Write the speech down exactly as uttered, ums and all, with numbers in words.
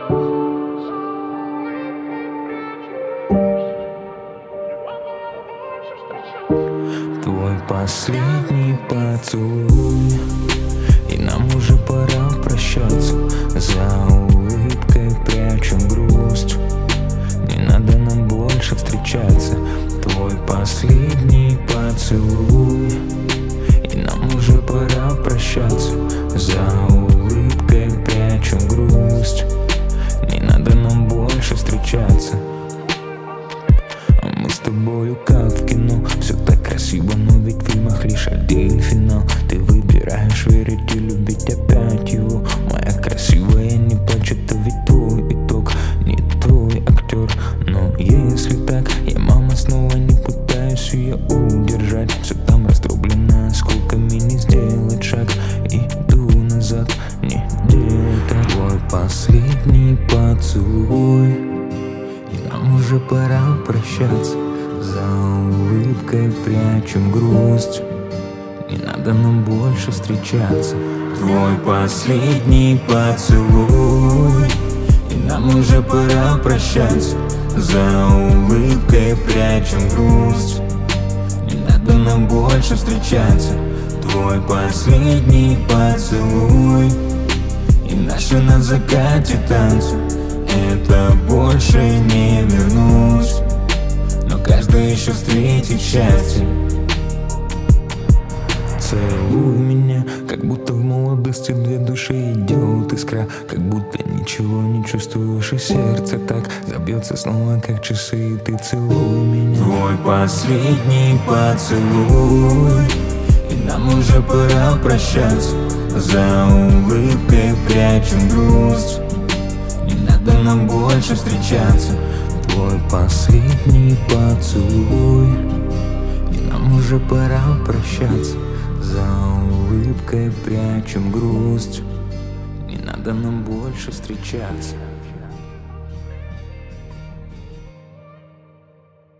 Твой последний поцелуй, и нам уже пора прощаться. За улыбкой прячем грусть, не надо нам больше встречаться. Твой последний поцелуй, и нам уже пора прощаться. За улыбкой прячем грусть, не надо нам больше встречаться. Мы с тобою как в кино, все так красиво, но ведь в фильмах лишь один финал. Ты выбираешь верить и любить опять его. Моя красивая не плачет, а ведь твой итог не твой актер. Но если так, я, мама, снова не пытаюсь ее удержать. Все там раздроблено осколками, не сделать шаг. Иду назад, не делай так. Твой последний поцелуй, и нам уже пора прощаться. За улыбкой прячем грусть, не надо нам больше встречаться. Твой последний поцелуй, и нам уже пора прощаться. За улыбкой прячем грусть, не надо нам больше встречаться. Твой последний поцелуй, и наши на закате танцы. Это больше не вернуть, но каждый еще встретит счастье. Целуй меня, как будто в молодости две души идет искра. Как будто ничего не чувствуешь, и сердце так забьется снова, как часы, и ты целуй меня. Твой последний поцелуй, и нам уже пора прощаться. За улыбкой прячем грусть, не надо нам больше встречаться. Твой последний поцелуй, и нам уже пора прощаться. За улыбкой прячем грусть, не надо нам больше встречаться.